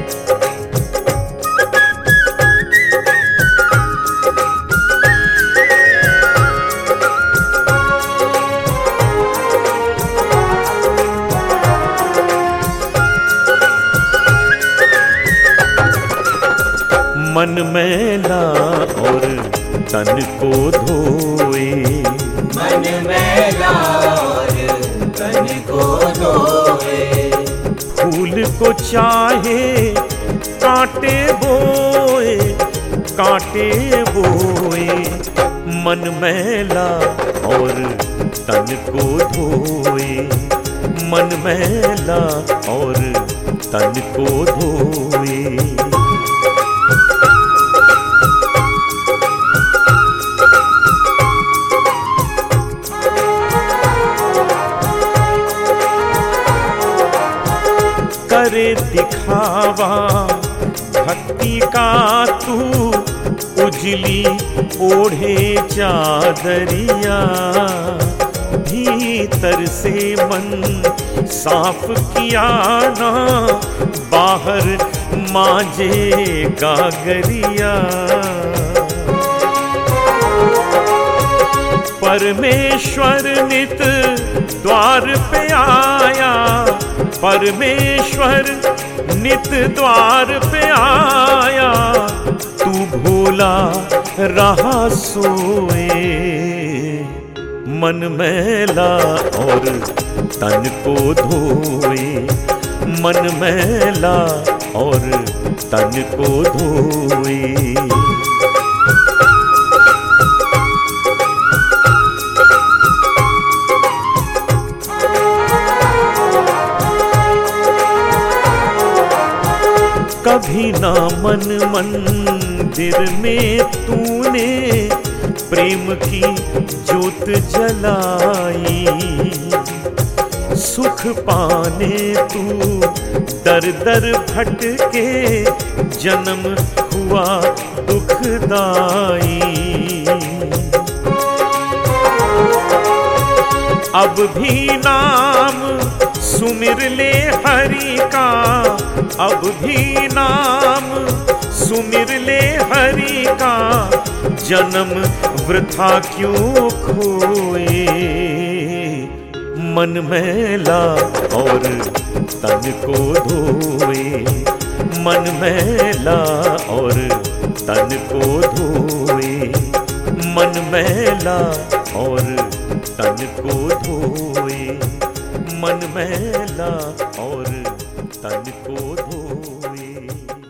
मन मैला और तन को धोए, मन मैला और तन को धोए। फूल को चाहे कांटे बोए, कांटे बोए। मन मैला और तन को धोए, मन मैला और तन को धोए। करे दिखावा भक्ति का तू, उजली ओढ़े चादरिया। भीतर से मन साफ किया ना, बाहर मांजे गागरिया। परमेश्वर नित द्वार पे आया, परमेश्वर नित द्वार पे आया। तू भोला रहा सोए, मन मैला और तन को धोए, मन मैला और तन को धोए। कभी ना मन मंदिर में तूने प्रेम की ज्योत जलाई। सुख पाने तू दर दर भटके, जन्म हुआ दुखदाई। अब भी नाम सुमिर ले हरि का, अब भी नाम सुमिर ले हरि का। जन्म वृथा क्यों खोए, मन मैला और तन को धोए, मन मैला और तन को धोए, मन मैला और तन को धोए, मन मैला और तन को धोए।